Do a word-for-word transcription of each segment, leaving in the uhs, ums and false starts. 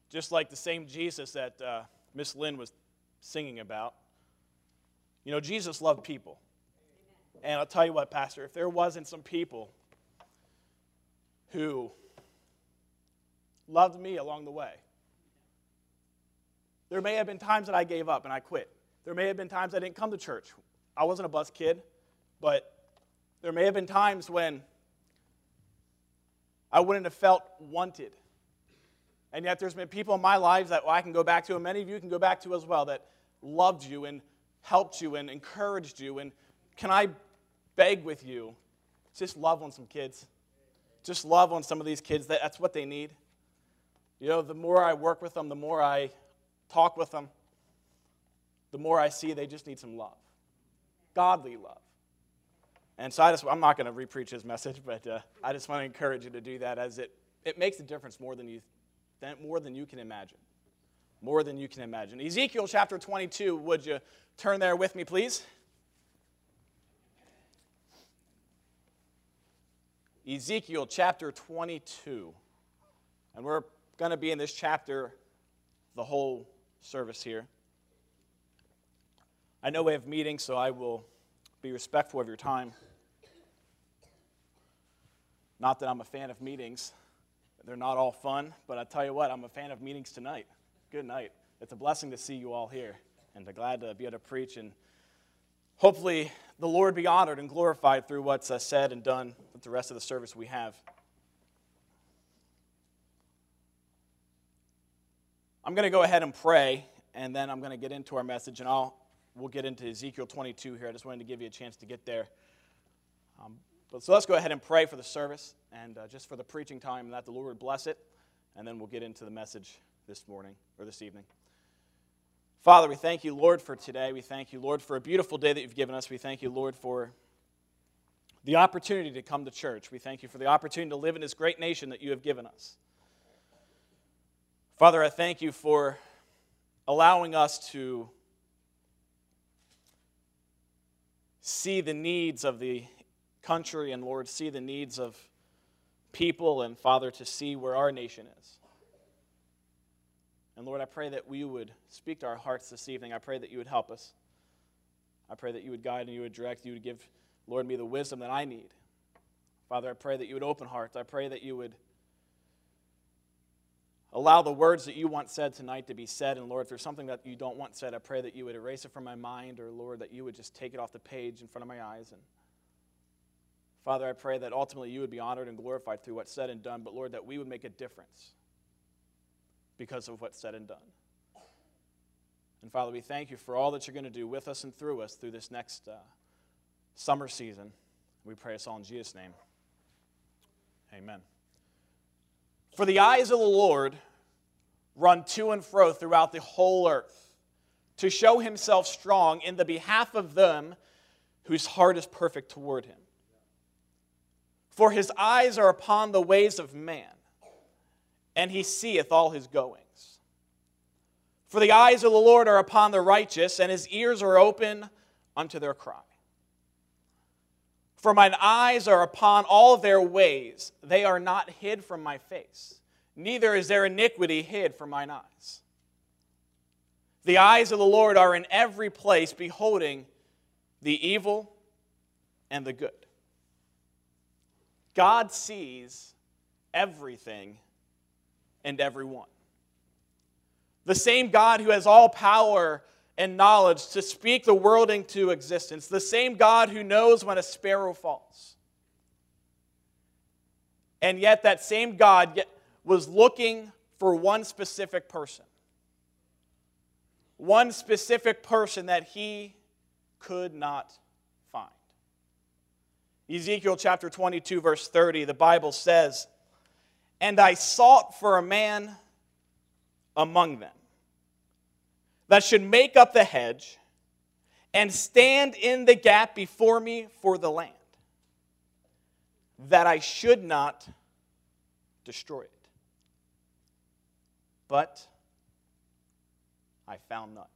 just like the same Jesus that uh, Miss Lynn was singing about. You know, Jesus loved people. And I'll tell you what, Pastor, if there wasn't some people who loved me along the way, there may have been times that I gave up and I quit. There may have been times I didn't come to church. I wasn't a bus kid, but there may have been times when I wouldn't have felt wanted. And yet there's been people in my life that I can go back to, and many of you can go back to as well, that loved you and helped you and encouraged you. And can I beg with you, just love on some kids. Just love on some of these kids. That's what they need. You know, the more I work with them, the more I talk with them, the more I see they just need some love. Godly love. And so I just, I'm not going to re-preach his message, but uh, I just want to encourage you to do that, as it, it makes a difference more than you more than you can imagine. More than you can imagine. Ezekiel chapter twenty-two, would you turn there with me, please? Ezekiel chapter twenty-two. And we're going to be in this chapter the whole service here. I know we have meetings, so I will be respectful of your time. Not that I'm a fan of meetings. They're not all fun, but I tell you what, I'm a fan of meetings tonight. Good night. It's a blessing to see you all here, and I'm glad to be able to preach, and hopefully the Lord be honored and glorified through what's uh, said and done with the rest of the service we have. I'm going to go ahead and pray, and then I'm going to get into our message, and I'll we'll get into Ezekiel twenty-two here. I just wanted to give you a chance to get there. Um, but so let's go ahead and pray for the service and uh, just for the preaching time, and that the Lord would bless it, and then we'll get into the message this morning or this evening. Father, we thank you, Lord, for today. We thank you, Lord, for a beautiful day that you've given us. We thank you, Lord, for the opportunity to come to church. We thank you for the opportunity to live in this great nation that you have given us. Father, I thank you for allowing us to see the needs of the country and, Lord, see the needs of people, and, Father, to see where our nation is. And, Lord, I pray that we would speak to our hearts this evening. I pray that you would help us. I pray that you would guide and you would direct. You would give, Lord, me the wisdom that I need. Father, I pray that you would open hearts. I pray that you would allow the words that you want said tonight to be said. And, Lord, if there's something that you don't want said, I pray that you would erase it from my mind, or, Lord, that you would just take it off the page in front of my eyes. And, Father, I pray that ultimately you would be honored and glorified through what's said and done, but, Lord, that we would make a difference because of what's said and done. And, Father, we thank you for all that you're going to do with us and through us through this next uh, summer season. We pray this all in Jesus' name. Amen. For the eyes of the Lord run to and fro throughout the whole earth, to show himself strong in the behalf of them whose heart is perfect toward him. For his eyes are upon the ways of man, and he seeth all his goings. For the eyes of the Lord are upon the righteous, and his ears are open unto their cry. For mine eyes are upon all their ways. They are not hid from my face, neither is there iniquity hid from mine eyes. The eyes of the Lord are in every place, beholding the evil and the good. God sees everything and everyone. The same God who has all power and knowledge to speak the world into existence. The same God who knows when a sparrow falls. And yet that same God was looking for one specific person. One specific person that he could not find. Ezekiel chapter twenty-two, verse thirty, the Bible says, "And I sought for a man among them that should make up the hedge and stand in the gap before me for the land, that I should not destroy it. But I found none."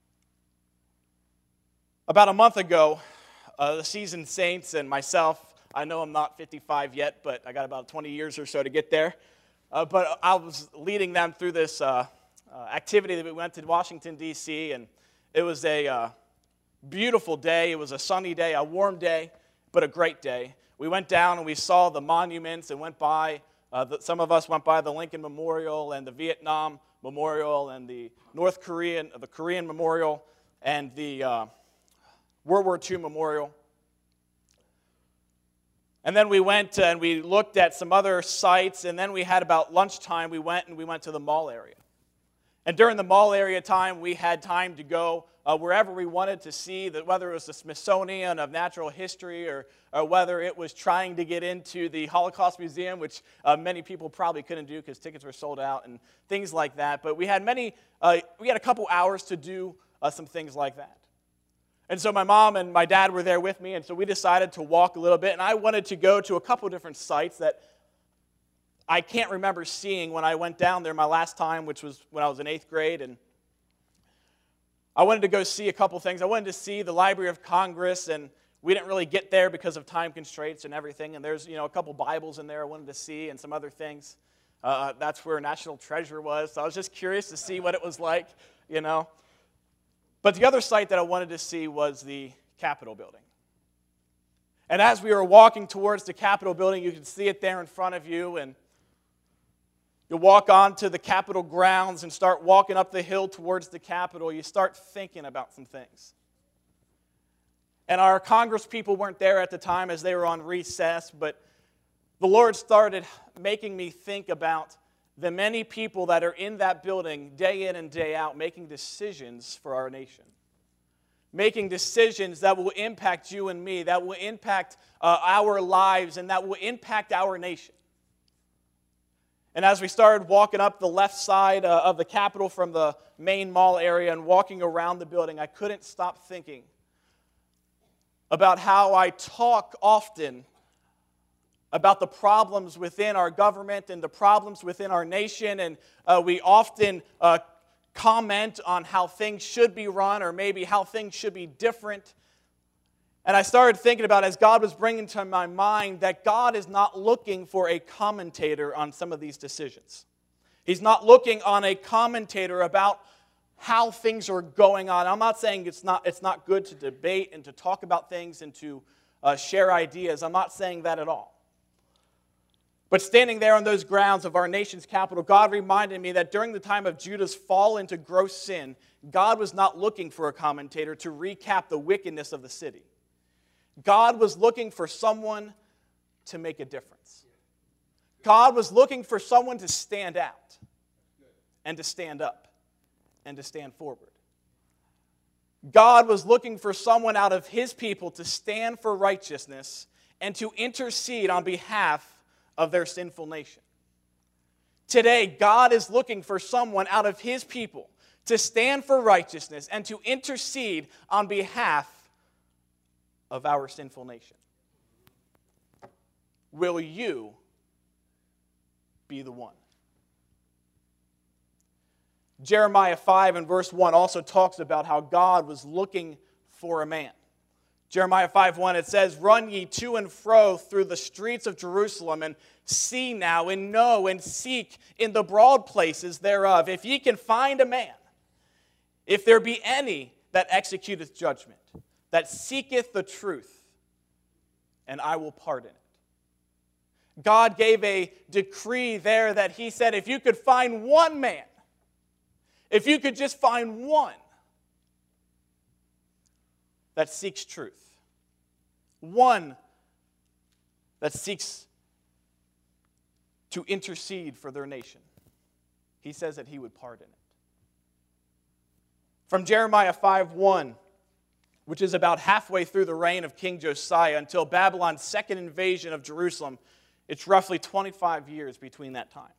About a month ago, uh, the seasoned saints and myself I know I'm not fifty-five yet, but I got about twenty years or so to get there. Uh, but I was leading them through this uh, uh, activity that we went to Washington, D C, and it was a uh, beautiful day. It was a sunny day, a warm day, but a great day. We went down and we saw the monuments and went by, uh, the, some of us went by the Lincoln Memorial and the Vietnam Memorial and the North Korean, the Korean Memorial and the uh, World War Two Memorial. And then we went and we looked at some other sites, and then we had about lunchtime, we went and we went to the mall area. And during the mall area time, we had time to go uh, wherever we wanted to see, that whether it was the Smithsonian of Natural History or, or whether it was trying to get into the Holocaust Museum, which uh, many people probably couldn't do because tickets were sold out and things like that. But we had many, uh, we had a couple hours to do uh, some things like that. And so my mom and my dad were there with me, and so we decided to walk a little bit, and I wanted to go to a couple different sites that I can't remember seeing when I went down there my last time, which was when I was in eighth grade, and I wanted to go see a couple things. I wanted to see the Library of Congress, and we didn't really get there because of time constraints and everything, and there's, you know, a couple Bibles in there I wanted to see and some other things. Uh, that's where National Treasure was, so I was just curious to see what it was like, you know. But the other site that I wanted to see was the Capitol building. And as we were walking towards the Capitol building, you could see it there in front of you, and you walk on to the Capitol grounds and start walking up the hill towards the Capitol. You start thinking about some things. And our Congress people weren't there at the time as they were on recess, but the Lord started making me think about the many people that are in that building day in and day out making decisions for our nation. Making decisions that will impact you and me, that will impact uh, our lives, and that will impact our nation. And as we started walking up the left side uh, of the Capitol from the main mall area and walking around the building, I couldn't stop thinking about how I talk often about the problems within our government and the problems within our nation, and uh, we often uh, comment on how things should be run or maybe how things should be different. And I started thinking about, as God was bringing to my mind, that God is not looking for a commentator on some of these decisions. He's not looking on a commentator about how things are going on. I'm not saying it's not, it's not good to debate and to talk about things and to uh, share ideas. I'm not saying that at all. But standing there on those grounds of our nation's capital, God reminded me that during the time of Judah's fall into gross sin, God was not looking for a commentator to recap the wickedness of the city. God was looking for someone to make a difference. God was looking for someone to stand out and to stand up and to stand forward. God was looking for someone out of His people to stand for righteousness and to intercede on behalf of their sinful nation. Today, God is looking for someone out of His people to stand for righteousness and to intercede on behalf of our sinful nation. Will you be the one? Jeremiah five and verse one also talks about how God was looking for a man. Jeremiah five one, it says, "Run ye to and fro through the streets of Jerusalem, and see now, and know, and seek in the broad places thereof, if ye can find a man, if there be any that executeth judgment, that seeketh the truth, and I will pardon it." God gave a decree there that He said, if you could find one man, if you could just find one that seeks truth, one that seeks to intercede for their nation, He says that He would pardon it. From Jeremiah five one, which is about halfway through the reign of King Josiah until Babylon's second invasion of Jerusalem, it's roughly twenty-five years between that time.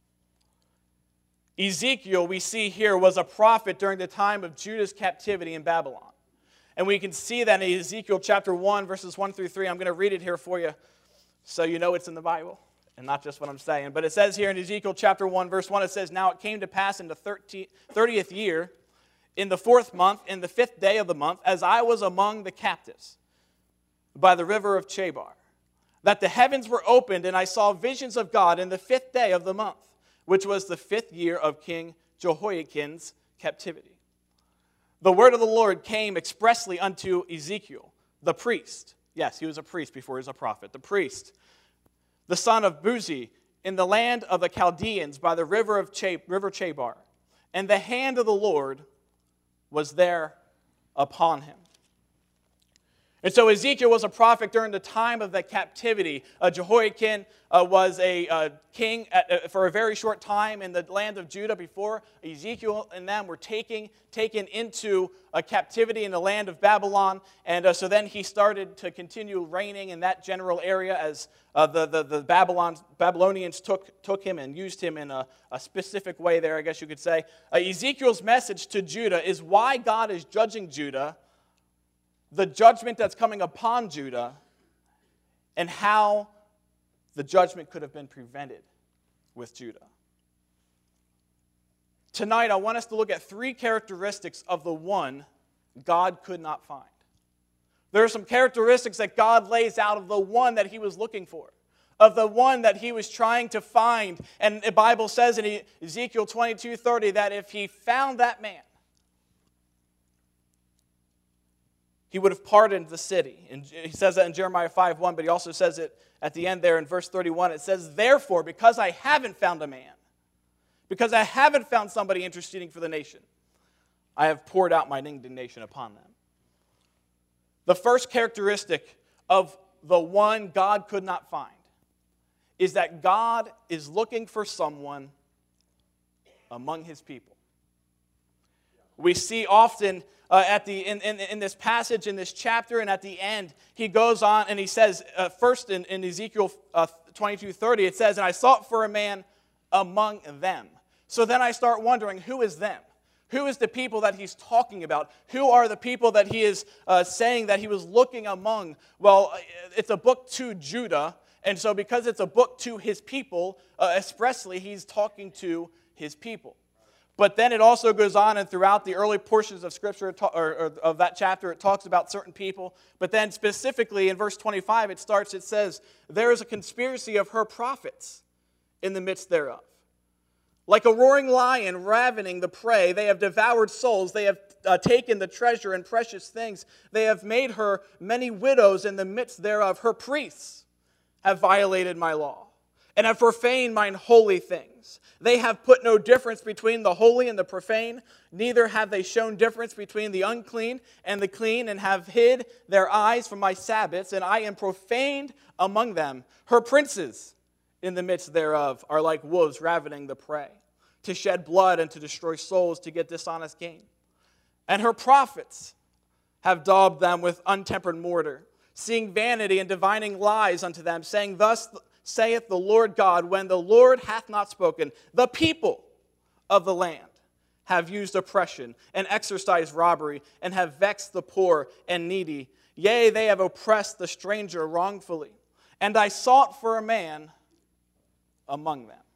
Ezekiel, we see here, was a prophet during the time of Judah's captivity in Babylon. And we can see that in Ezekiel chapter one, verses one through three. I'm going to read it here for you so you know it's in the Bible and not just what I'm saying. But it says here in Ezekiel chapter one, verse one, it says, "Now it came to pass in the thirtieth year, in the fourth month, in the fifth day of the month, as I was among the captives by the river of Chebar, that the heavens were opened, and I saw visions of God in the fifth day of the month, which was the fifth year of King Jehoiakim's captivity. The word of the Lord came expressly unto Ezekiel, the priest. Yes, he was a priest before he was a prophet. The priest, the son of Buzi, in the land of the Chaldeans by the river of Ch- river Chabar. And the hand of the Lord was there upon him. And so Ezekiel was a prophet during the time of the captivity. Uh, Jehoiakim uh, was a uh, king at, uh, for a very short time in the land of Judah before Ezekiel and them were taking, taken into a captivity in the land of Babylon. And uh, so then he started to continue reigning in that general area as uh, the, the, the Babylon, Babylonians took, took him and used him in a, a specific way there, I guess you could say. Uh, Ezekiel's message to Judah is why God is judging Judah, the judgment that's coming upon Judah, and how the judgment could have been prevented with Judah. Tonight, I want us to look at three characteristics of the one God could not find. There are some characteristics that God lays out of the one that he was looking for, of the one that he was trying to find. And the Bible says in Ezekiel twenty-two thirty that if he found that man, he would have pardoned the city. And he says that in Jeremiah five one, but he also says it at the end there in verse thirty-one. It says, therefore, because I haven't found a man, because I haven't found somebody interceding for the nation, I have poured out my indignation upon them. The first characteristic of the one God could not find is that God is looking for someone among his people. We see often uh, at the in, in, in this passage, in this chapter, and at the end, he goes on and he says, uh, first in, in Ezekiel uh, twenty-two thirty, it says, and I sought for a man among them. So then I start wondering, who is them? Who is the people that he's talking about? Who are the people that he is uh, saying that he was looking among? Well, it's a book to Judah, and so because it's a book to his people, uh, expressly, he's talking to his people. But then it also goes on, and throughout the early portions of Scripture, or, or of that chapter, it talks about certain people. But then specifically in verse twenty-five, it starts, it says, there is a conspiracy of her prophets in the midst thereof. Like a roaring lion ravening the prey, they have devoured souls. They have uh, taken the treasure and precious things. They have made her many widows in the midst thereof. Her priests have violated my law and have profaned mine holy things. They have put no difference between the holy and the profane, neither have they shown difference between the unclean and the clean, and have hid their eyes from my Sabbaths, and I am profaned among them. Her princes in the midst thereof are like wolves ravening the prey, to shed blood and to destroy souls, to get dishonest gain. And her prophets have daubed them with untempered mortar, seeing vanity and divining lies unto them, saying, thus saith the Lord God, when the Lord hath not spoken, the people of the land have used oppression and exercised robbery, and have vexed the poor and needy. Yea, they have oppressed the stranger wrongfully. And I sought for a man among them.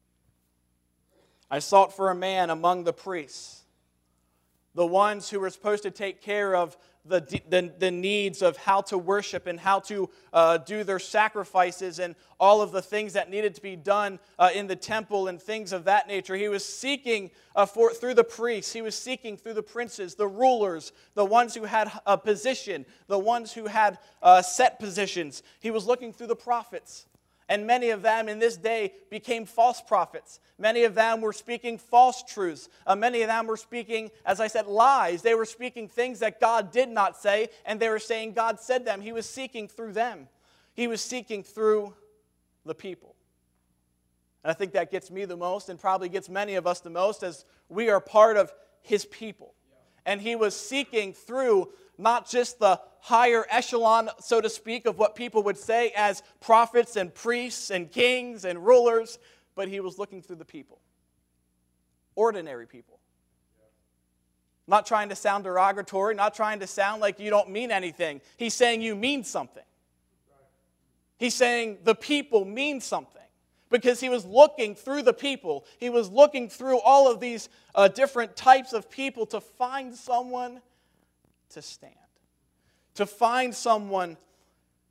I sought for a man among the priests, the ones who were supposed to take care of the, the, the needs of how to worship and how to uh, do their sacrifices and all of the things that needed to be done uh, in the temple and things of that nature. He was seeking uh, for, through the priests, he was seeking through the princes, the rulers, the ones who had a position, the ones who had uh, set positions. He was looking through the prophets. And many of them in this day became false prophets. Many of them were speaking false truths. Uh, many of them were speaking, as I said, lies. They were speaking things that God did not say, and they were saying God said them. He was seeking through them. He was seeking through the people. And I think that gets me the most, and probably gets many of us the most, as we are part of his people. And he was seeking through not just the higher echelon, so to speak, of what people would say as prophets and priests and kings and rulers, but he was looking through the people. Ordinary people. Not trying to sound derogatory, not trying to sound like you don't mean anything. He's saying you mean something. He's saying the people mean something. Because he was looking through the people. He was looking through all of these uh, different types of people to find someone to stand. To find someone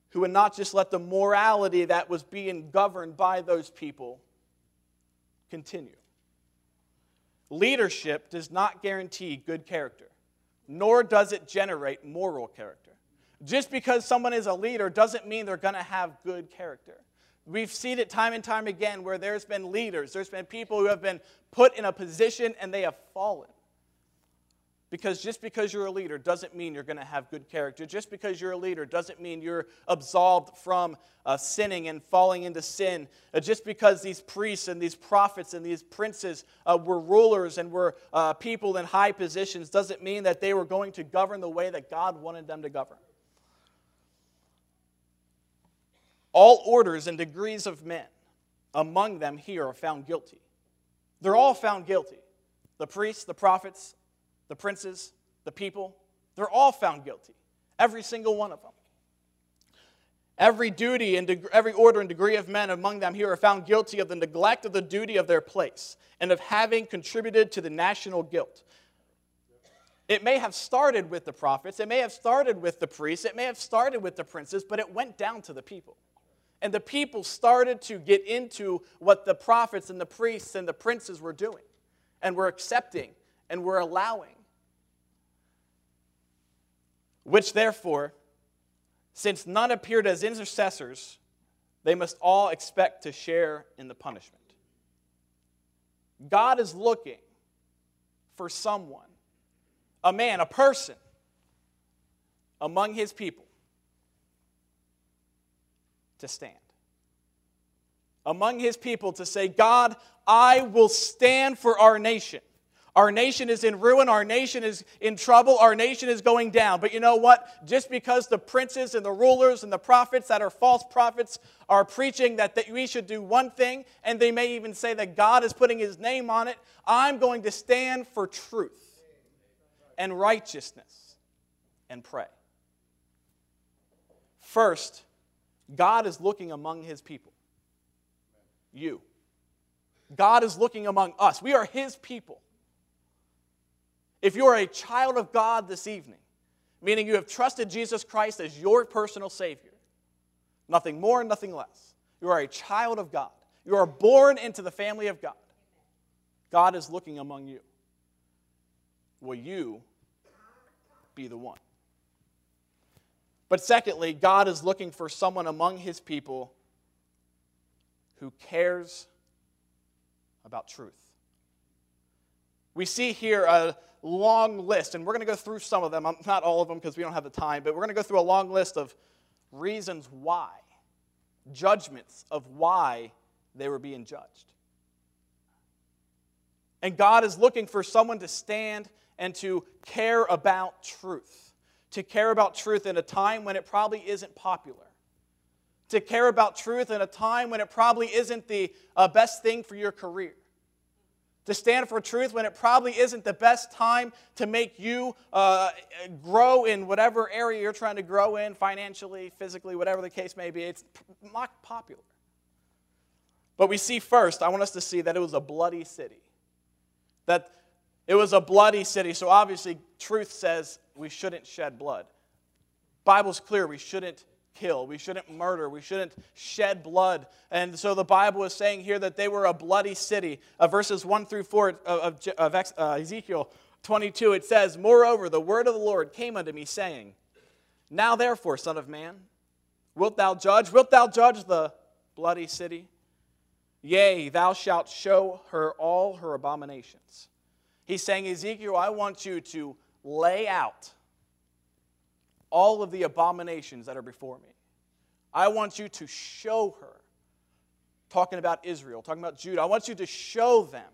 who would not just let the morality that was being governed by those people continue. Leadership does not guarantee good character, nor does it generate moral character. Just because someone is a leader doesn't mean they're going to have good character. We've seen it time and time again where there's been leaders, there's been people who have been put in a position and they have fallen. Because just because you're a leader doesn't mean you're going to have good character. Just because you're a leader doesn't mean you're absolved from uh, sinning and falling into sin. Uh, just because these priests and these prophets and these princes uh, were rulers and were uh, people in high positions doesn't mean that they were going to govern the way that God wanted them to govern. All orders and degrees of men among them here are found guilty. They're all found guilty. The priests, the prophets, the princes, the people, they're all found guilty. Every single one of them. Every duty and deg- every order and degree of men among them here are found guilty of the neglect of the duty of their place and of having contributed to the national guilt. It may have started with the prophets, it may have started with the priests, it may have started with the princes, but it went down to the people. And the people started to get into what the prophets and the priests and the princes were doing and were accepting and were allowing. Which therefore, since none appeared as intercessors, they must all expect to share in the punishment. God is looking for someone, a man, a person, among his people to stand. Among his people to say, God, I will stand for our nation. Our nation is in ruin. Our nation is in trouble. Our nation is going down. But you know what? Just because the princes and the rulers and the prophets that are false prophets are preaching that, that we should do one thing, and they may even say that God is putting his name on it, I'm going to stand for truth and righteousness and pray. First, God is looking among his people. You. God is looking among us. We are his people. If you are a child of God this evening, meaning you have trusted Jesus Christ as your personal Savior, nothing more, nothing less. You are a child of God. You are born into the family of God. God is looking among you. Will you be the one? But secondly, God is looking for someone among his people who cares about truth. We see here a long list, and we're going to go through some of them, not all of them because we don't have the time, but we're going to go through a long list of reasons why, judgments of why they were being judged. And God is looking for someone to stand and to care about truth. To care about truth in a time when it probably isn't popular. To care about truth in a time when it probably isn't the uh, best thing for your career. To stand for truth when it probably isn't the best time to make you uh, grow in whatever area you're trying to grow in, financially, physically, whatever the case may be. It's not popular. But we see first, I want us to see that it was a bloody city. That it was a bloody city, so obviously truth says we shouldn't shed blood. Bible's clear, we shouldn't kill, we shouldn't murder, we shouldn't shed blood. And so the Bible is saying here that they were a bloody city. Uh, verses one through four of, of, of uh, Ezekiel twenty-two, it says, Moreover, the word of the Lord came unto me, saying, Now therefore, son of man, wilt thou judge? Wilt thou judge the bloody city? Yea, thou shalt show her all her abominations. He's saying, Ezekiel, I want you to lay out all of the abominations that are before me. I want you to show her, talking about Israel, talking about Judah, I want you to show them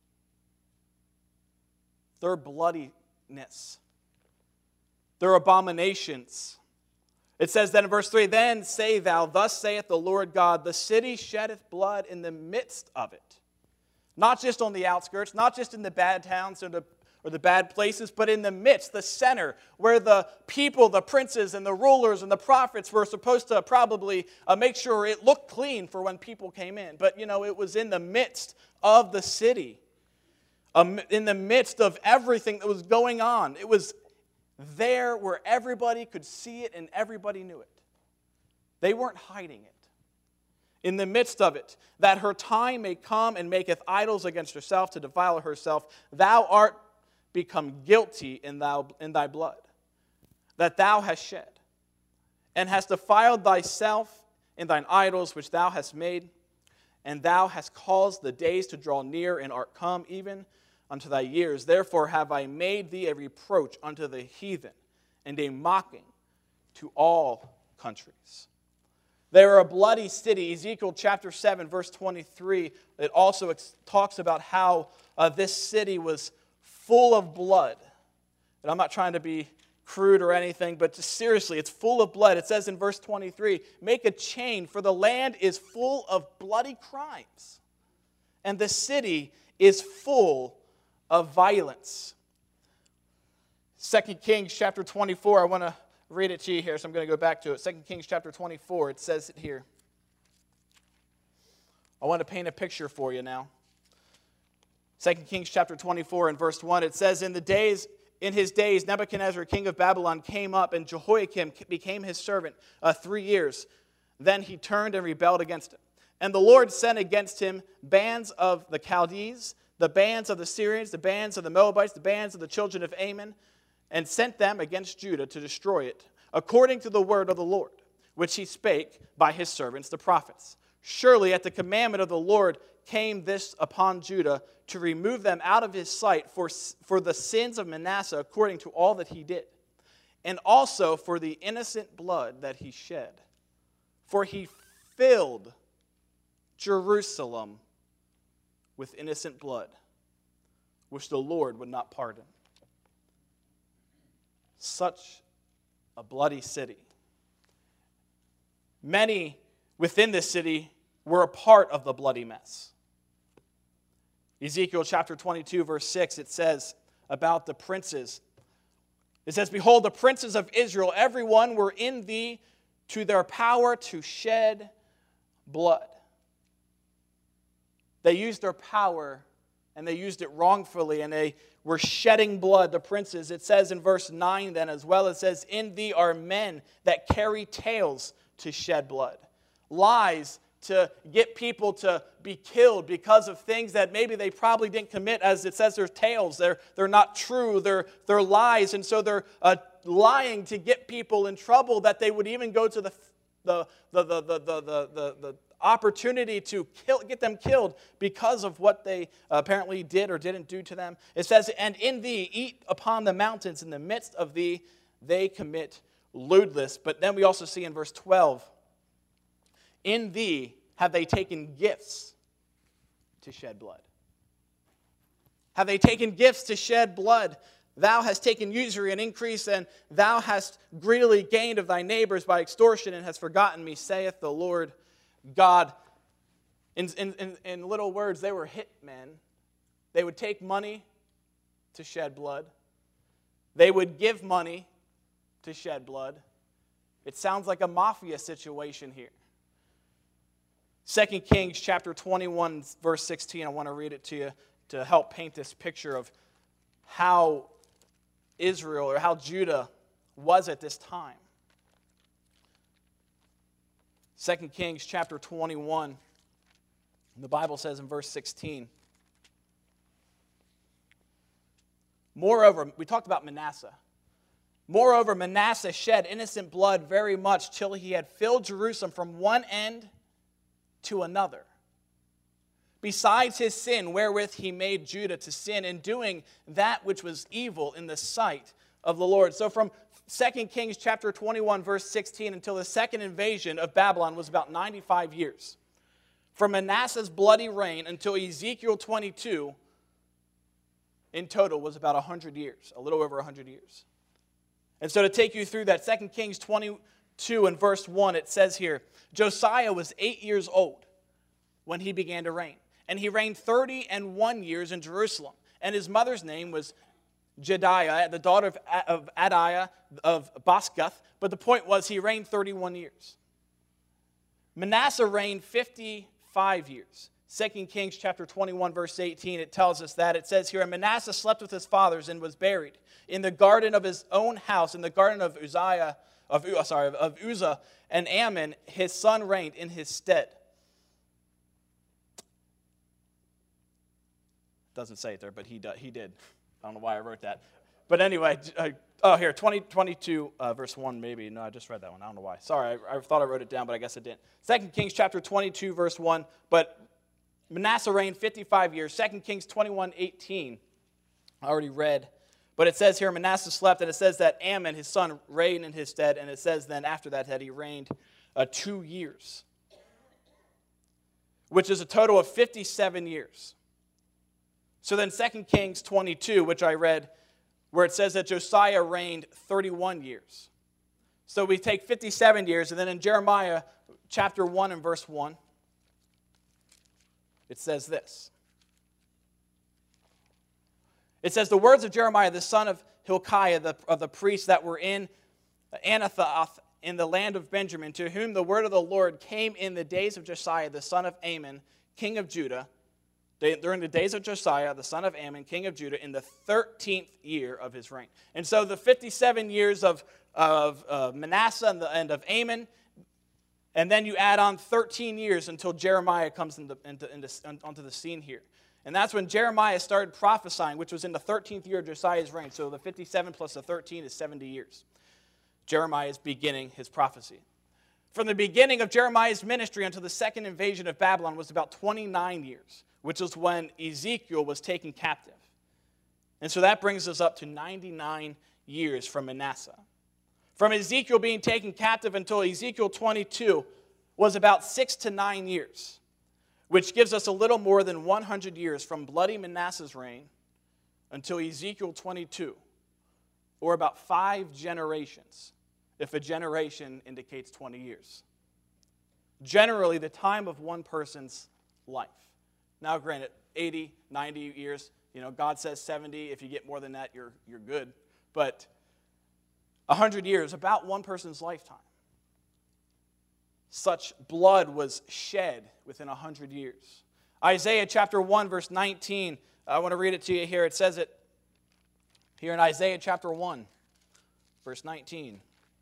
their bloodiness, their abominations. It says then in verse three, Then say thou, Thus saith the Lord God, the city sheddeth blood in the midst of it. Not just on the outskirts, not just in the bad towns or the, or the bad places, but in the midst, the center, where the people, the princes and the rulers and the prophets were supposed to probably uh, make sure it looked clean for when people came in. But, you know, it was in the midst of the city, um, in the midst of everything that was going on. It was there where everybody could see it and everybody knew it. They weren't hiding it. In the midst of it, that her time may come and maketh idols against herself to defile herself, thou art become guilty in, thou, in thy blood, that thou hast shed, and hast defiled thyself in thine idols which thou hast made, and thou hast caused the days to draw near, and art come even unto thy years. Therefore have I made thee a reproach unto the heathen, and a mocking to all countries. They were a bloody city. Ezekiel chapter seven, verse twenty-three, it also ex- talks about how uh, this city was full of blood. And I'm not trying to be crude or anything, but just seriously, it's full of blood. It says in verse twenty-three, make a chain, for the land is full of bloody crimes, and the city is full of violence. Second Kings chapter twenty-four, I want to read it to you here, so I'm going to go back to it. Second Kings chapter twenty-four, it says it here. I want to paint a picture for you now. Second Kings chapter twenty-four and verse one, it says, In the days, in his days, Nebuchadnezzar, king of Babylon, came up, and Jehoiakim became his servant uh, three years. Then he turned and rebelled against him. And the Lord sent against him bands of the Chaldees, the bands of the Syrians, the bands of the Moabites, the bands of the children of Ammon, and sent them against Judah to destroy it, according to the word of the Lord, which he spake by his servants the prophets. Surely at the commandment of the Lord came this upon Judah, to remove them out of his sight for, for the sins of Manasseh, according to all that he did, and also for the innocent blood that he shed. For he filled Jerusalem with innocent blood, which the Lord would not pardon. Such a bloody city. Many within this city were a part of the bloody mess. Ezekiel chapter twenty-two, verse six, it says about the princes. It says, Behold, the princes of Israel, every one were in thee to their power to shed blood. They used their power, and they used it wrongfully, and they were shedding blood, the princes. It says in verse nine then as well, it says, In thee are men that carry tales to shed blood. Lies to get people to be killed because of things that maybe they probably didn't commit. As it says, they're tales. They're, they're not true. They're, they're lies. And so they're uh, lying to get people in trouble, that they would even go to the, the, the, the, the, the, the, the opportunity to kill, get them killed because of what they apparently did or didn't do to them. It says, And in thee eat upon the mountains, in the midst of thee they commit lewdness. But then we also see in verse twelve, In thee have they taken gifts to shed blood. Have they taken gifts to shed blood? Thou hast taken usury and increase, and thou hast greedily gained of thy neighbors by extortion, and hast forgotten me, saith the Lord God. In, in, in little words, they were hit men. They would take money to shed blood. They would give money to shed blood. It sounds like a mafia situation here. Second Kings chapter twenty-one, verse sixteen, I want to read it to you to help paint this picture of how Israel or how Judah was at this time. Second Kings chapter twenty-one, the Bible says in verse sixteen, Moreover, we talked about Manasseh. Moreover, Manasseh shed innocent blood very much till he had filled Jerusalem from one end to another. Besides his sin, wherewith he made Judah to sin in doing that which was evil in the sight of the Lord. So from Second Kings chapter twenty-one, verse sixteen, until the second invasion of Babylon was about ninety-five years. From Manasseh's bloody reign until Ezekiel twenty-two, in total was about one hundred years, a little over one hundred years. And so to take you through that, Second Kings twenty-two and verse one, it says here, Josiah was eight years old when he began to reign. And he reigned thirty and one years in Jerusalem. And his mother's name was Jediah, the daughter of, of Adiah of Boscath. But the point was he reigned thirty-one years. Manasseh reigned fifty-five years. Second Kings chapter twenty-one, verse eighteen, it tells us that. It says here, And Manasseh slept with his fathers and was buried in the garden of his own house, in the garden of Uzziah of sorry of Uzzah, and Ammon, his son, reigned in his stead. Doesn't say it there, but he did. He did. I don't know why I wrote that. But anyway, uh, oh, here, twenty, twenty-two, uh, verse one, maybe. No, I just read that one. I don't know why. Sorry, I, I thought I wrote it down, but I guess I didn't. Second Kings chapter twenty-two, verse one. But Manasseh reigned fifty-five years. Second Kings twenty-one, eighteen. I already read. But it says here, Manasseh slept, and it says that Ammon, his son, reigned in his stead. And it says then after that that he reigned uh, two years, which is a total of fifty-seven years. So then Second Kings twenty-two, which I read, where it says that Josiah reigned thirty-one years. So we take fifty-seven years, and then in Jeremiah chapter one and verse one, it says this. It says, the words of Jeremiah, the son of Hilkiah, the, of the priests that were in Anathoth in the land of Benjamin, to whom the word of the Lord came in the days of Josiah, the son of Ammon, king of Judah, during the days of Josiah, the son of Ammon, king of Judah, in the thirteenth year of his reign. And so the fifty-seven years of, of uh, Manasseh and, the, and of Ammon, and then you add on thirteen years until Jeremiah comes into, into, into, onto the scene here. And that's when Jeremiah started prophesying, which was in the thirteenth year of Josiah's reign. So the fifty-seven plus the thirteen is seventy years. Jeremiah is beginning his prophecy. From the beginning of Jeremiah's ministry until the second invasion of Babylon was about twenty-nine years, which is when Ezekiel was taken captive. And so that brings us up to ninety-nine years from Manasseh. From Ezekiel being taken captive until Ezekiel twenty-two was about six to nine years, which gives us a little more than one hundred years from bloody Manasseh's reign until Ezekiel twenty-two, or about five generations, if a generation indicates twenty years. Generally, the time of one person's life. Now, granted, eighty, ninety years, you know, God says seventy. If you get more than that, you're, you're good. But one hundred years, about one person's lifetime. Such blood was shed within one hundred years. Isaiah chapter one, verse nineteen, I want to read it to you here. It says it here in Isaiah chapter one, verse nineteen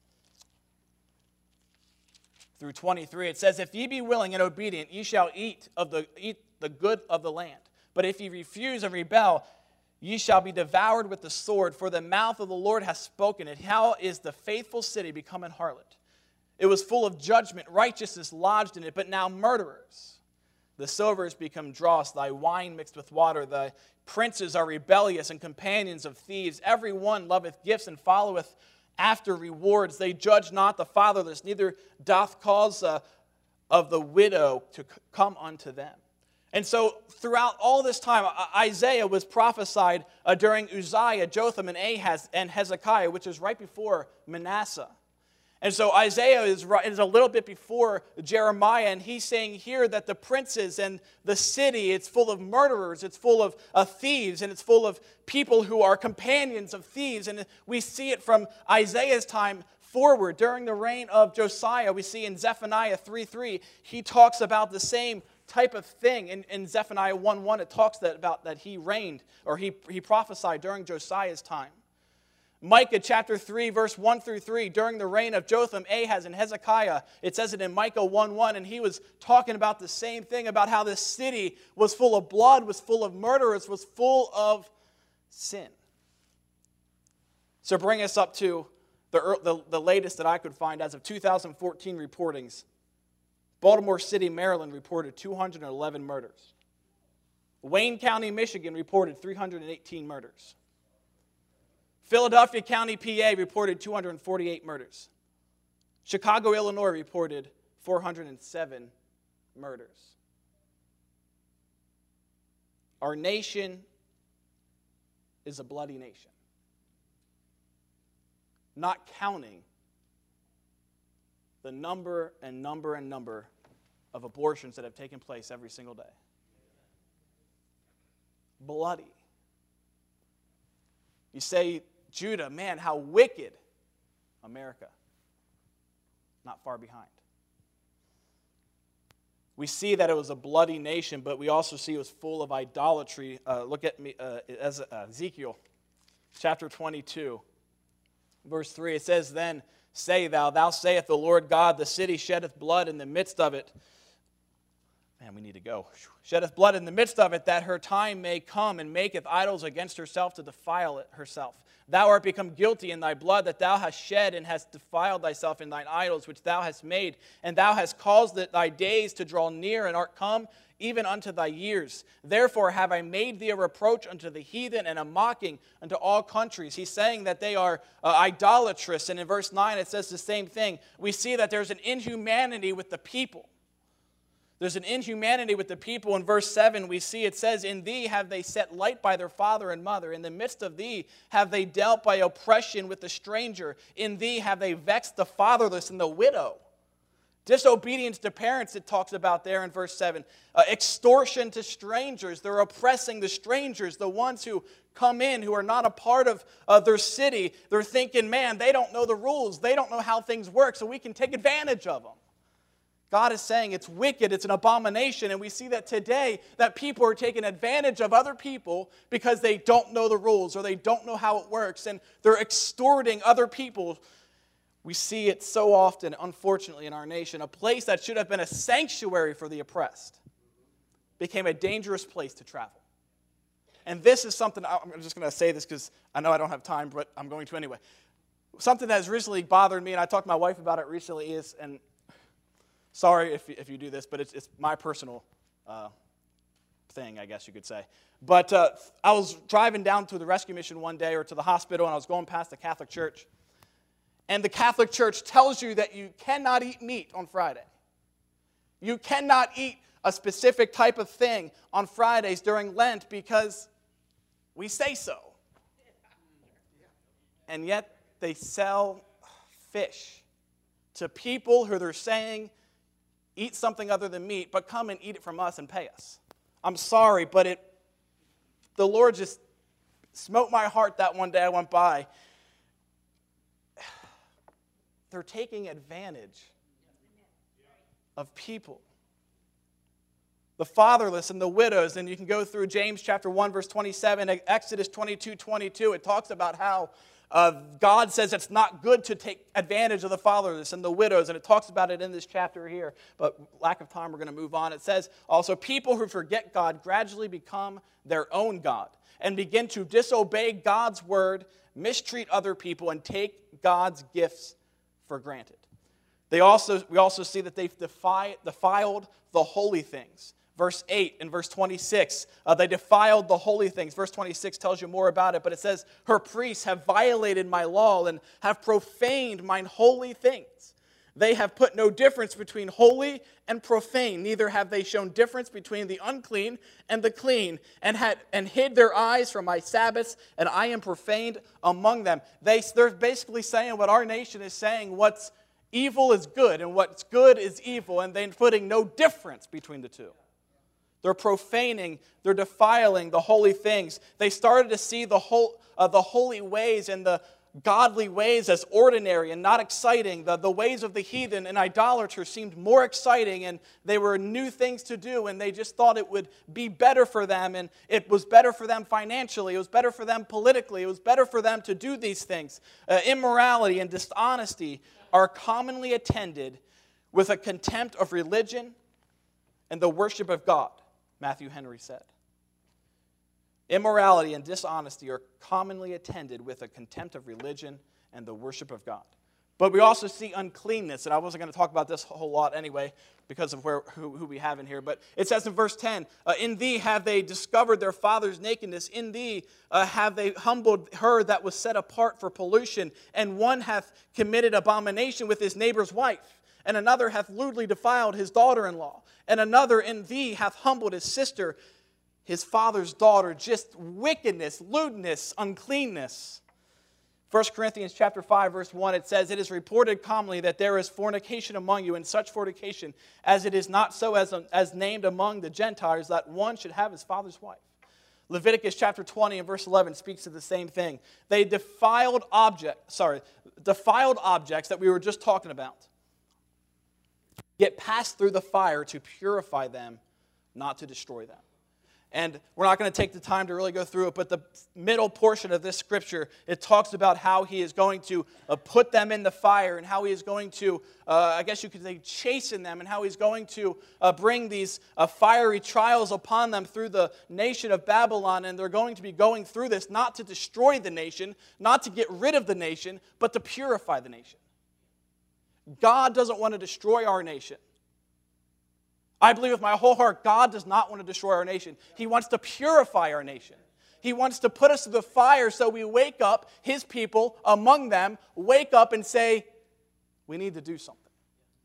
through twenty-three. It says, if ye be willing and obedient, ye shall eat of the eat the good of the land. But if ye refuse and rebel, ye shall be devoured with the sword, for the mouth of the Lord hath spoken it. How is the faithful city become an harlot? It was full of judgment, righteousness lodged in it, but now murderers. The silver is become dross, thy wine mixed with water. Thy princes are rebellious and companions of thieves. Every one loveth gifts and followeth after rewards. They judge not the fatherless, neither doth cause uh, of the widow to come unto them. And so throughout all this time, Isaiah was prophesied uh, during Uzziah, Jotham, and Ahaz, and Hezekiah, which is right before Manasseh. And so Isaiah is, is a little bit before Jeremiah, and he's saying here that the princes and the city, it's full of murderers, it's full of uh, thieves, and it's full of people who are companions of thieves. And we see it from Isaiah's time forward. During the reign of Josiah, we see in Zephaniah three three, he talks about the same type of thing. In, in Zephaniah one one, it talks that, about that he reigned, or he, he prophesied during Josiah's time. Micah chapter three, verse one through three, during the reign of Jotham, Ahaz, and Hezekiah, it says it in Micah one one, and he was talking about the same thing, about how this city was full of blood, was full of murderers, was full of sin. So bring us up to the, the, the latest that I could find as of two thousand fourteen reportings. Baltimore City, Maryland reported two hundred eleven murders. Wayne County, Michigan reported three hundred eighteen murders. Philadelphia County, P A reported two hundred forty-eight murders. Chicago, Illinois reported four hundred seven murders. Our nation is a bloody nation. Not counting the number and number and number of abortions that have taken place every single day. Bloody. You say, Judah, man, how wicked. America, not far behind. We see that it was a bloody nation, but we also see it was full of idolatry. Uh, look at me, uh, as, uh, Ezekiel chapter twenty-two, verse three. It says, then say thou, thou sayest the Lord God, the city sheddeth blood in the midst of it. Man, we need to go. Sheddeth blood in the midst of it, that her time may come, and maketh idols against herself to defile it herself. Thou art become guilty in thy blood that thou hast shed, and hast defiled thyself in thine idols which thou hast made, and thou hast caused thy days to draw near, and art come even unto thy years. Therefore have I made thee a reproach unto the heathen, and a mocking unto all countries. He's saying that they are uh, idolatrous, and in verse nine it says the same thing. We see that there's an inhumanity with the people. There's an inhumanity with the people. In verse seven, we see it says, in thee have they set light by their father and mother. In the midst of thee have they dealt by oppression with the stranger. In thee have they vexed the fatherless and the widow. Disobedience to parents, it talks about there in verse seven. Uh, extortion to strangers. They're oppressing the strangers, the ones who come in, who are not a part of uh, their city. They're thinking, man, they don't know the rules. They don't know how things work, so we can take advantage of them. God is saying it's wicked, it's an abomination, and we see that today, that people are taking advantage of other people because they don't know the rules or they don't know how it works, and they're extorting other people. We see it so often, unfortunately, in our nation. A place that should have been a sanctuary for the oppressed became a dangerous place to travel. And this is something, I'm just going to say this because I know I don't have time, but I'm going to anyway. Something that has recently bothered me, and I talked to my wife about it recently, is, and sorry if, if you do this, but it's, it's my personal uh, thing, I guess you could say. But uh, I was driving down to the rescue mission one day, or to the hospital, and I was going past the Catholic church. And the Catholic church tells you that you cannot eat meat on Friday. You cannot eat a specific type of thing on Fridays during Lent because we say so. And yet they sell fish to people who they're saying, eat something other than meat, but come and eat it from us and pay us. I'm sorry, but it, the Lord just smote my heart that one day I went by. They're taking advantage of people. The fatherless and the widows, and you can go through James chapter one, verse twenty-seven, Exodus twenty-two, twenty-two. It talks about how Uh, God says it's not good to take advantage of the fatherless and the widows, and it talks about it in this chapter here, but lack of time, we're going to move on. It says also, people who forget God gradually become their own God and begin to disobey God's word, mistreat other people, and take God's gifts for granted. They also, we also see that they've defi- defiled the holy things. Verse eight and verse twenty-six, uh, they defiled the holy things. Verse twenty-six tells you more about it, but it says, her priests have violated my law and have profaned mine holy things. They have put no difference between holy and profane, neither have they shown difference between the unclean and the clean, and had and hid their eyes from my Sabbaths, and I am profaned among them. They, they're basically saying what our nation is saying, what's evil is good, and what's good is evil, and they're putting no difference between the two. They're profaning, they're defiling the holy things. They started to see the whole, uh, the holy ways and the godly ways as ordinary and not exciting. The, the ways of the heathen and idolaters seemed more exciting, and they were new things to do, and they just thought it would be better for them, and it was better for them financially, it was better for them politically, it was better for them to do these things. Uh, immorality and dishonesty are commonly attended with a contempt of religion and the worship of God, Matthew Henry said. Immorality and dishonesty are commonly attended with a contempt of religion and the worship of God. But we also see uncleanness, and I wasn't going to talk about this a whole lot anyway because of where who, who we have in here. But it says in verse ten, uh, in thee have they discovered their father's nakedness. In thee uh, have they humbled her that was set apart for pollution. And one hath committed abomination with his neighbor's wife. And another hath lewdly defiled his daughter-in-law. And another in thee hath humbled his sister, his father's daughter. Just wickedness, lewdness, uncleanness. First Corinthians chapter five, verse one, it says, it is reported commonly that there is fornication among you, and such fornication as it is not so as, as named among the Gentiles, that one should have his father's wife. Leviticus chapter twenty and verse eleven speaks to the same thing. They defiled object, sorry, defiled objects that we were just talking about get passed through the fire to purify them, not to destroy them. And we're not going to take the time to really go through it, but the middle portion of this scripture, it talks about how he is going to uh, put them in the fire and how he is going to, uh, I guess you could say, chasten them, and how he's going to uh, bring these uh, fiery trials upon them through the nation of Babylon. And they're going to be going through this not to destroy the nation, not to get rid of the nation, but to purify the nation. God doesn't want to destroy our nation. I believe with my whole heart, God does not want to destroy our nation. He wants to purify our nation. He wants to put us to the fire so we wake up, his people among them, wake up and say, we need to do something.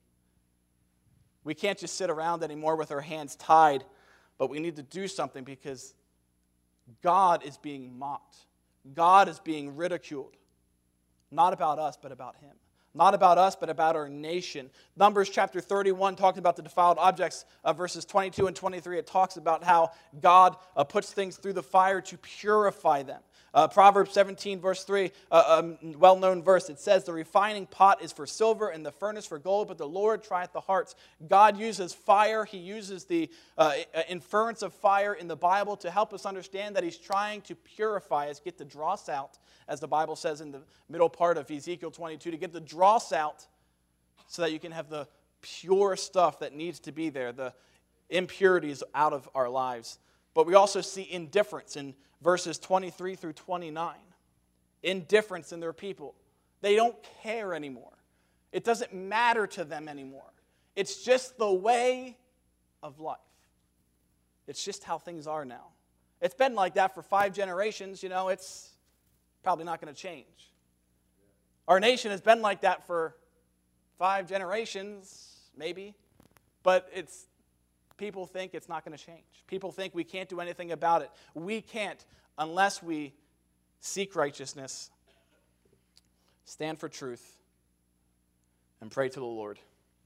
We can't just sit around anymore with our hands tied, but we need to do something because God is being mocked. God is being ridiculed. Not about us, but about him. Not about us, but about our nation. Numbers chapter thirty-one talking about the defiled objects, uh, verses twenty-two and twenty-three. It talks about how God uh, puts things through the fire to purify them. Uh, Proverbs seventeen, verse three, a uh, um, well-known verse. It says, the refining pot is for silver and the furnace for gold, but the Lord trieth the hearts. God uses fire. He uses the uh, inference of fire in the Bible to help us understand that he's trying to purify us, get the dross out, as the Bible says in the middle part of Ezekiel twenty-two, to get the dross out so that you can have the pure stuff that needs to be there, the impurities out of our lives. But we also see indifference in verses twenty-three through twenty-nine. Indifference in their people. They don't care anymore. It doesn't matter to them anymore. It's just the way of life. It's just how things are now. It's been like that for five generations. You know, it's probably not going to change. Our nation has been like that for five generations, maybe. But it's people think it's not going to change. People think we can't do anything about it. We can't unless we seek righteousness, stand for truth, and pray to the Lord.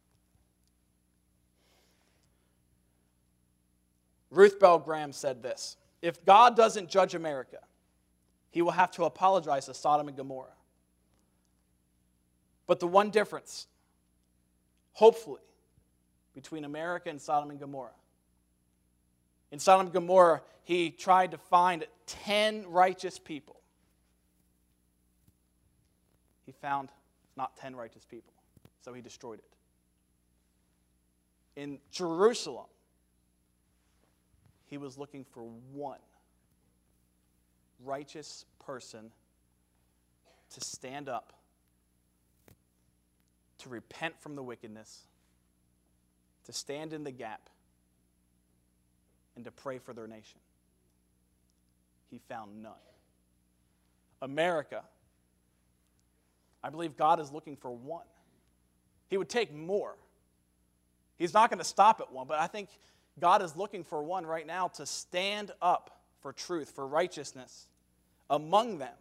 Ruth Bell Graham said this: if God doesn't judge America, he will have to apologize to Sodom and Gomorrah. But the one difference, hopefully, between America and Sodom and Gomorrah. In Sodom and Gomorrah, he tried to find ten righteous people. He found not ten righteous people, so he destroyed it. In Jerusalem, he was looking for one righteous person to stand up, to repent from the wickedness, to stand in the gap, and to pray for their nation. He found none. America, I believe God is looking for one. He would take more. He's not going to stop at one, but I think God is looking for one right now to stand up for truth, for righteousness among them,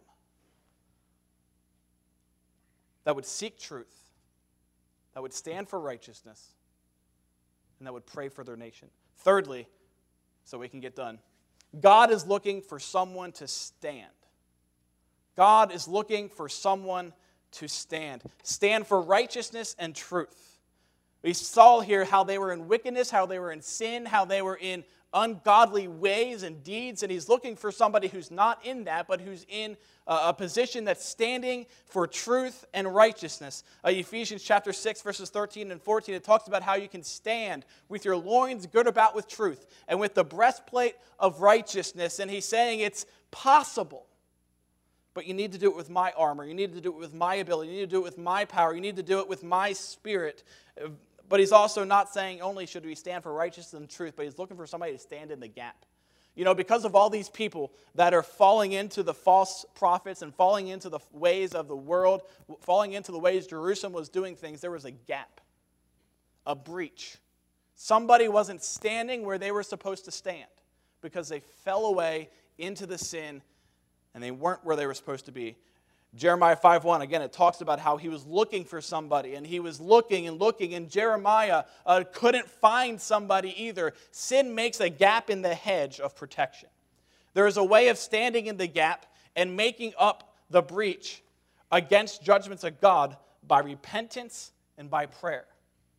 that would seek truth, that would stand for righteousness, and that would pray for their nation. Thirdly, so we can get done, God is looking for someone to stand. God is looking for someone to stand. Stand for righteousness and truth. We saw here how they were in wickedness, how they were in sin, how they were in ungodly ways and deeds, and he's looking for somebody who's not in that, but who's in a position that's standing for truth and righteousness. Uh, Ephesians chapter six, verses thirteen and fourteen, it talks about how you can stand with your loins girt about with truth and with the breastplate of righteousness. And he's saying it's possible, but you need to do it with my armor. You need to do it with my ability. You need to do it with my power. You need to do it with my spirit. But he's also not saying only should we stand for righteousness and truth, but he's looking for somebody to stand in the gap. You know, because of all these people that are falling into the false prophets and falling into the ways of the world, falling into the ways Jerusalem was doing things, there was a gap, a breach. Somebody wasn't standing where they were supposed to stand because they fell away into the sin and they weren't where they were supposed to be. Jeremiah five one, again, it talks about how he was looking for somebody, and he was looking and looking, and Jeremiah uh, couldn't find somebody either. Sin makes a gap in the hedge of protection. There is a way of standing in the gap and making up the breach against judgments of God by repentance and by prayer.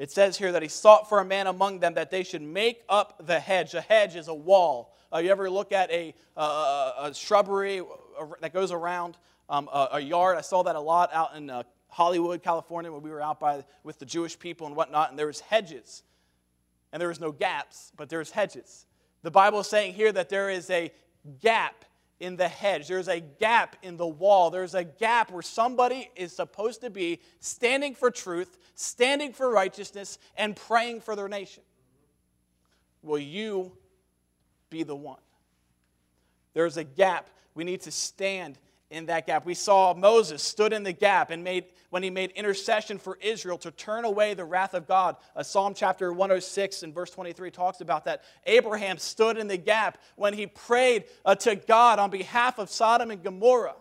It says here that he sought for a man among them that they should make up the hedge. A hedge is a wall. Uh, you ever look at a, uh, a shrubbery that goes around um, a, a yard? I saw that a lot out in uh, Hollywood, California, when we were out by with the Jewish people and whatnot, and there was hedges. And there was no gaps, but there's hedges. The Bible is saying here that there is a gap in the hedge. There's a gap in the wall. There's a gap where somebody is supposed to be standing for truth, standing for righteousness, and praying for their nation. Will you be the one? There's a gap. We need to stand in that gap. We saw Moses stood in the gap and made when he made intercession for Israel to turn away the wrath of God. Uh, Psalm chapter one oh six and verse twenty-three talks about that. Abraham stood in the gap when he prayed uh, to God on behalf of Sodom and Gomorrah.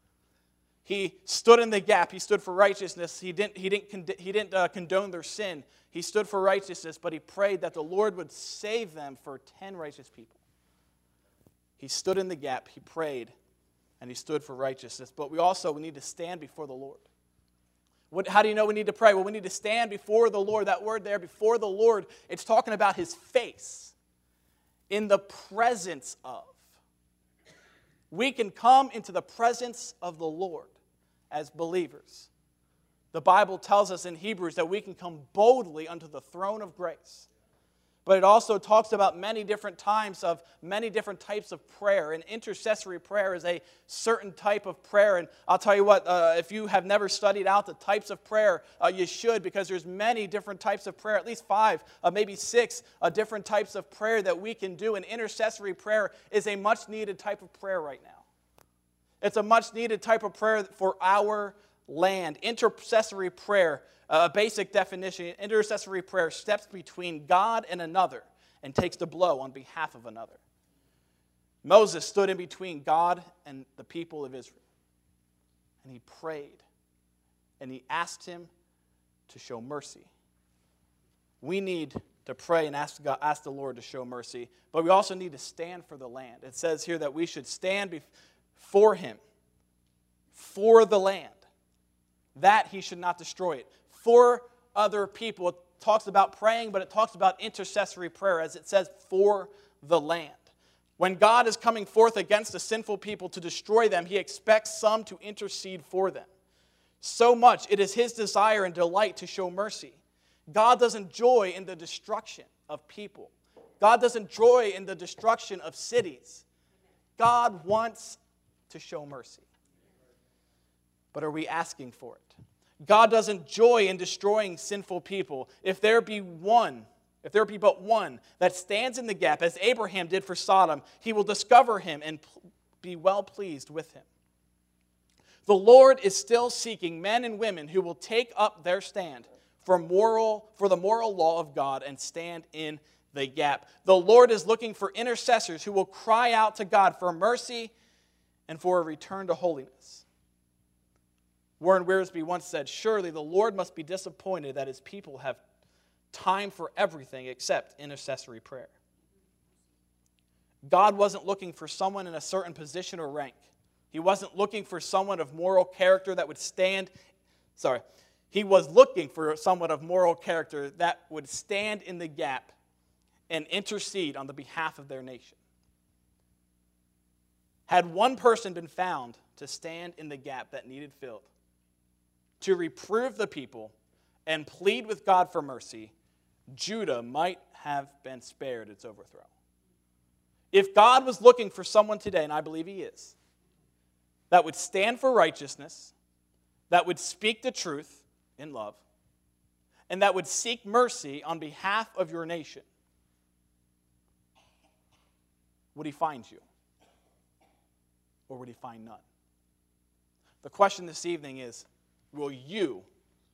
He stood in the gap. He stood for righteousness. He didn't, he didn't, con- he didn't uh, condone their sin. He stood for righteousness, but he prayed that the Lord would save them for ten righteous people. He stood in the gap. He prayed. And he stood for righteousness. But we also we need to stand before the Lord. What, how do you know we need to pray? Well, we need to stand before the Lord. That word there, before the Lord, it's talking about his face. In the presence of. We can come into the presence of the Lord as believers. The Bible tells us in Hebrews that we can come boldly unto the throne of grace. But it also talks about many different times of many different types of prayer. And intercessory prayer is a certain type of prayer. And I'll tell you what, uh, if you have never studied out the types of prayer, uh, you should, because there's many different types of prayer, at least five, uh, maybe six uh, different types of prayer that we can do. And intercessory prayer is a much needed type of prayer right now. It's a much needed type of prayer for our land. Intercessory prayer, a basic definition, intercessory prayer steps between God and another and takes the blow on behalf of another. Moses stood in between God and the people of Israel. And he prayed. And he asked him to show mercy. We need to pray and ask, God, ask the Lord to show mercy. But we also need to stand for the land. It says here that we should stand before him, for the land, that he should not destroy it. For other people. It talks about praying, but it talks about intercessory prayer, as it says, for the land. When God is coming forth against the sinful people to destroy them, he expects some to intercede for them. So much, it is his desire and delight to show mercy. God doesn't joy in the destruction of people. God doesn't joy in the destruction of cities. God wants to show mercy. But are we asking for it? God doesn't joy in destroying sinful people. If there be one, if there be but one that stands in the gap, as Abraham did for Sodom, he will discover him and be well pleased with him. The Lord is still seeking men and women who will take up their stand for moral, for the moral law of God and stand in the gap. The Lord is looking for intercessors who will cry out to God for mercy and for a return to holiness. Warren Wiersbe once said, surely the Lord must be disappointed that his people have time for everything except intercessory prayer. God wasn't looking for someone in a certain position or rank. He wasn't looking for someone of moral character that would stand, sorry, he was looking for someone of moral character that would stand in the gap and intercede on the behalf of their nation. Had one person been found to stand in the gap that needed filled, to reprove the people and plead with God for mercy, Judah might have been spared its overthrow. If God was looking for someone today, and I believe he is, that would stand for righteousness, that would speak the truth in love, and that would seek mercy on behalf of your nation, would he find you? Or would he find none? The question this evening is, will you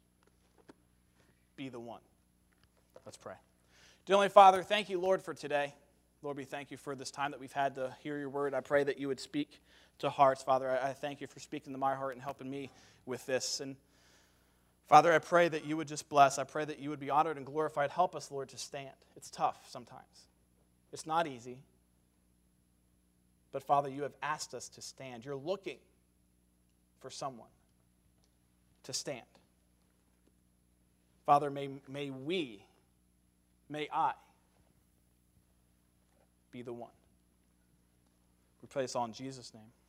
be the one? Let's pray. Dear Heavenly Father, thank you, Lord, for today. Lord, we thank you for this time that we've had to hear your word. I pray that you would speak to hearts. Father, I thank you for speaking to my heart and helping me with this. And Father, I pray that you would just bless. I pray that you would be honored and glorified. Help us, Lord, to stand. It's tough sometimes. It's not easy. But Father, you have asked us to stand. You're looking for someone to stand. Father, may, may we, may I be the one. We pray this all in Jesus' name.